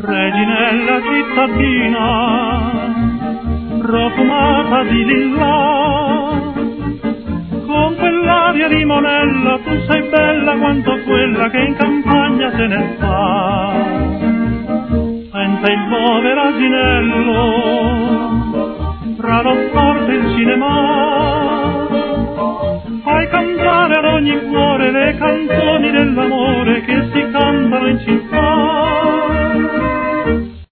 Reginella cittadina, profumata di lilla, con quell'aria di monella tu sei bella quanto quella che in campagna se ne fa. Senza il povero asinello, tra lo sport e il cinema, hai